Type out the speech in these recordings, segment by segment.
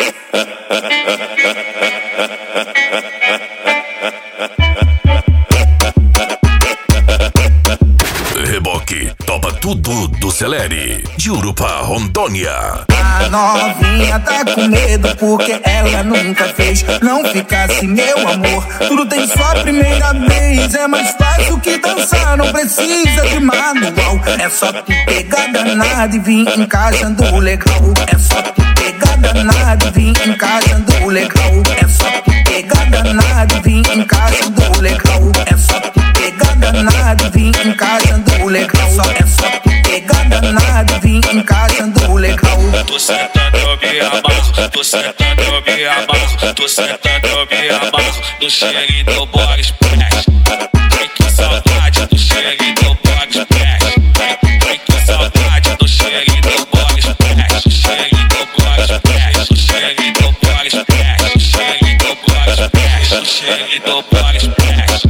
Reboque, topa tudo do Celere, de Urupá, Rondônia. A novinha tá com medo porque ela nunca fez. Não ficasse, meu amor, tudo tem só primeira vez. É mais fácil que dançar, não precisa de manual. É só tu pegar danado e vir encaixando legal. É só tu pegar danado e vir encaixando legal. É só tu pegar danado e vir encaixando legal. É só tu pegar danado e vir encaixando legal. É só tu pegar danado e vir encaixando legal. Tô sentando, eu me amarro. Tô sentando, eu me amarro. Tô sentando, eu me amarro. No cheirinho do Boris Splash. Ai, que saudade do cheirinho do Boris Splash. Ai, que saudade do cheirinho do Boris Splash. O cheirinho do Boris Splash. O cheirinho do Boris Splash. O cheirinho do Boris Splash. O cheirinho do Boris Splash.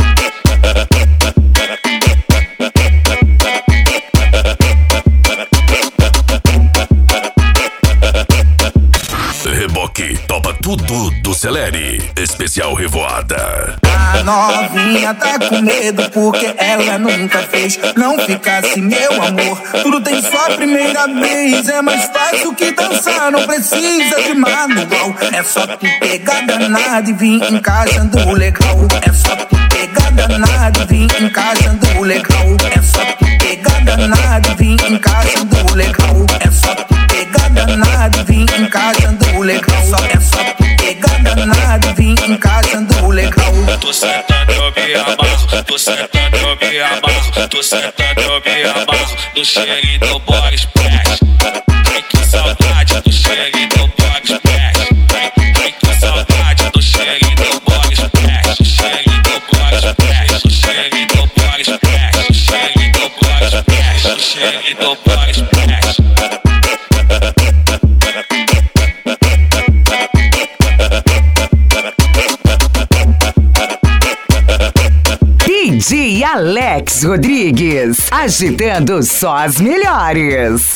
Reboque, topa tudo do Celere, especial Revoada. A novinha tá com medo porque ela nunca fez. Não ficasse, meu amor, tudo tem só primeira vez. É mais fácil que dançar, não precisa de manual. É só tu pegar danado e vir encaixando legal. É só tu pegar danado e vir encaixando legal. É só tu pegar danado e vir encaixando legal. É só tu pegar danado e vir encaixando legal. É só tu pegar danado e vir encaixando legal. Tô sentando, eu me amarro. Tô sentando, eu me amarro. Tô sentando, eu me amarro. No cheirinho do Boris Splash. Ai, que saudade do cheirinho do Boris Splash. Ai, que saudade do cheirinho do Boris Splash. O cheirinho do Boris Splash. O cheirinho do Boris Splash. O cheirinho do Boris Splash. O cheirinho do Boris Splash. DJ Alex Rodrigues, agitando só as melhores.